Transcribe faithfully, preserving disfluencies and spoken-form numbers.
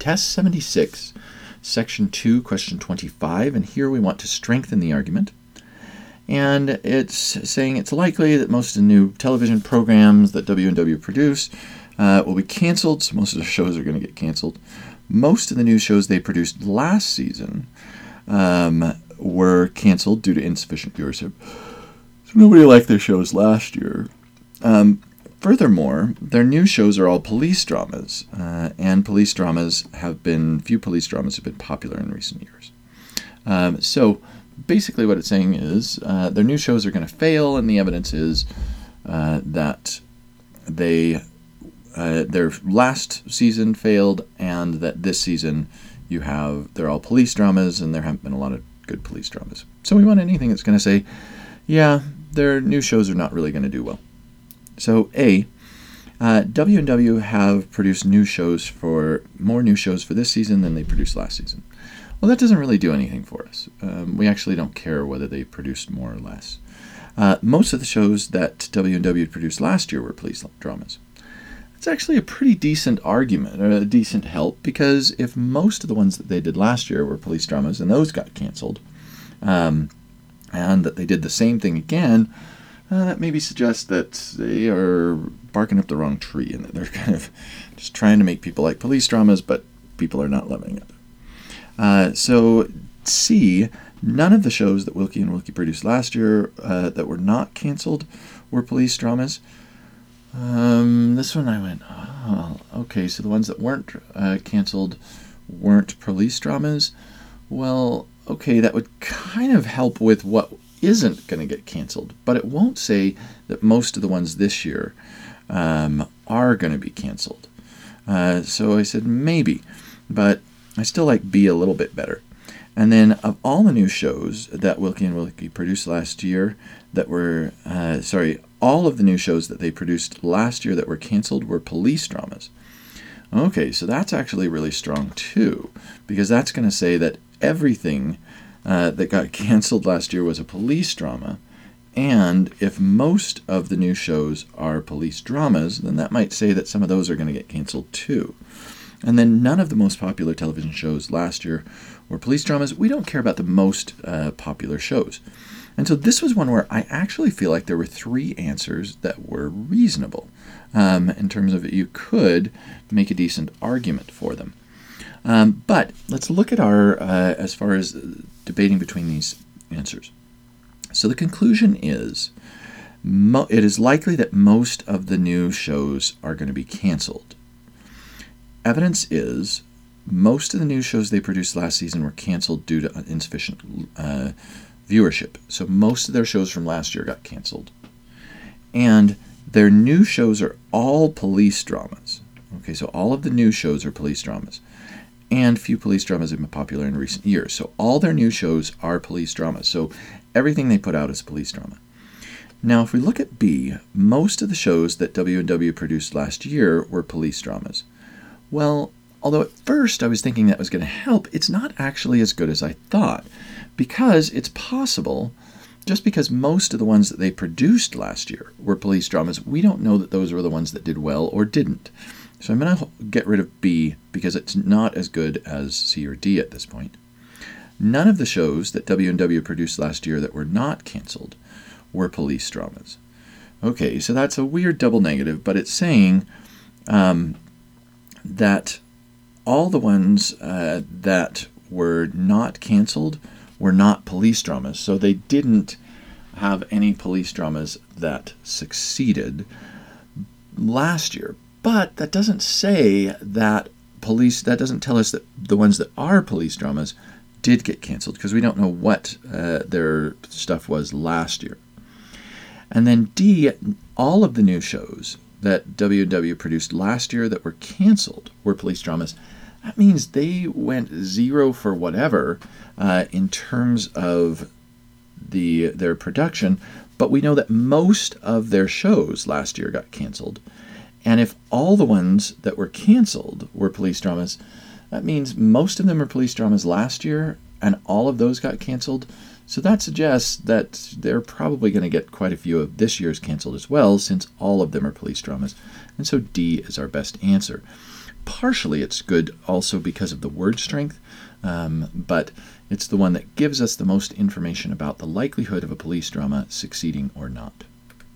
Test seventy-six, Section two, Question twenty-five, and here we want to strengthen the argument. And it's saying it's likely that most of the new television programs that W and W produce uh, will be canceled, so most of the shows are going to get canceled. Most of the new shows they produced last season um, were canceled due to insufficient viewership. So nobody liked their shows last year. Um, furthermore, their new shows are all police dramas, uh, and police dramas have been, few police dramas have been popular in recent years. Um, so basically what it's saying is uh, their new shows are going to fail, and the evidence is uh, that they uh, their last season failed, and that this season you have, they're all police dramas, and there haven't been a lot of good police dramas. So we want anything that's going to say, yeah, their new shows are not really going to do well. So A, uh, W and W have produced new shows for, more new shows for this season than they produced last season. Well, that doesn't really do anything for us. Um, we actually don't care whether they produced more or less. Uh, most of the shows that W and W produced last year were police dramas. It's actually a pretty decent argument, or a decent help, because if most of the ones that they did last year were police dramas and those got canceled, um, and that they did the same thing again, uh, that maybe suggests that they are barking up the wrong tree and that they're kind of just trying to make people like police dramas, but people are not loving it. Uh, so C, none of the shows that Wilkie and Wilkie produced last year uh, that were not canceled were police dramas. Um, this one I went, oh, okay, so the ones that weren't uh, canceled weren't police dramas. Well, okay, that would kind of help with what isn't going to get canceled, but it won't say that most of the ones this year um, are going to be canceled. Uh, so I said maybe, but I still like B a little bit better. And then of all the new shows that Wilkie and Wilkie produced last year that were, uh, sorry, all of the new shows that they produced last year that were canceled were police dramas. Okay, so that's actually really strong too, because that's going to say that everything uh, that got canceled last year was a police drama, and if most of the new shows are police dramas, then that might say that some of those are going to get canceled too. And then none of the most popular television shows last year were police dramas. We don't care about the most uh, popular shows. And so this was one where I actually feel like there were three answers that were reasonable um, in terms of you could make a decent argument for them. Um, but let's look at our, uh, as far as debating between these answers. So the conclusion is, mo- it is likely that most of the new shows are going to be canceled. Evidence is, most of the new shows they produced last season were canceled due to insufficient uh, viewership. So most of their shows from last year got canceled. And their new shows are all police dramas. Okay, so all of the new shows are police dramas. And few police dramas have been popular in recent years. So all their new shows are police dramas. So everything they put out is a police drama. Now, if we look at B, most of the shows that W and W produced last year were police dramas. Well, although at first I was thinking that was going to help, it's not actually as good as I thought, because it's possible, just because most of the ones that they produced last year were police dramas, we don't know that those were the ones that did well or didn't. So I'm going to get rid of B because it's not as good as C or D at this point. None of the shows that W and W produced last year that were not canceled were police dramas. Okay, so that's a weird double negative, but it's saying um, that all the ones uh, that were not canceled were not police dramas. So they didn't have any police dramas that succeeded last year. But that doesn't say that police, that doesn't tell us that the ones that are police dramas did get canceled, because we don't know what uh, their stuff was last year. And then D, all of the new shows that W and W produced last year that were canceled were police dramas. That means they went zero for whatever uh, in terms of the their production, but we know that most of their shows last year got canceled. And if all the ones that were canceled were police dramas, that means most of them are police dramas last year, and all of those got canceled. So that suggests that they're probably going to get quite a few of this year's canceled as well, since all of them are police dramas. And so D is our best answer. partially it's good also because of the word strength, um, but it's the one that gives us the most information about the likelihood of a police drama succeeding or not.